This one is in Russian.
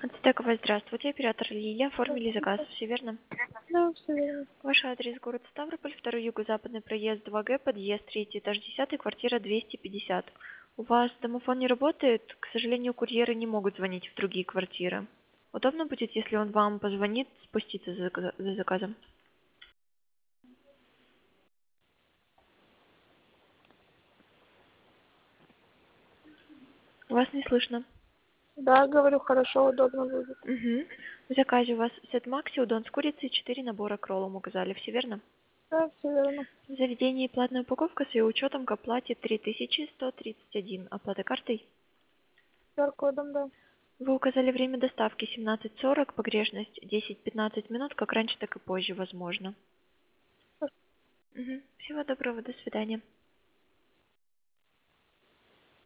Ацтековая, здравствуйте. Оператор Лилия. Оформили заказ. Все верно? Да, все верно. Ваш адрес город Ставрополь, 2 юго-западный проезд 2Г, подъезд 3 этаж 10, квартира 250. У вас домофон не работает? К сожалению, курьеры не могут звонить в другие квартиры. Удобно будет, если он вам позвонит, спуститься за заказом? Вас не слышно. Да, говорю, хорошо, удобно будет. Угу. В заказе у вас сет Макси, удон с курицей, 4 набора к роллам указали. Все верно? Да, все верно. В заведении платная упаковка с ее учетом к оплате 3131. Оплата картой? QR-кодом, да. Вы указали время доставки 17:40, погрешность 10-15 минут, как раньше, так и позже, возможно. Всего доброго, до свидания.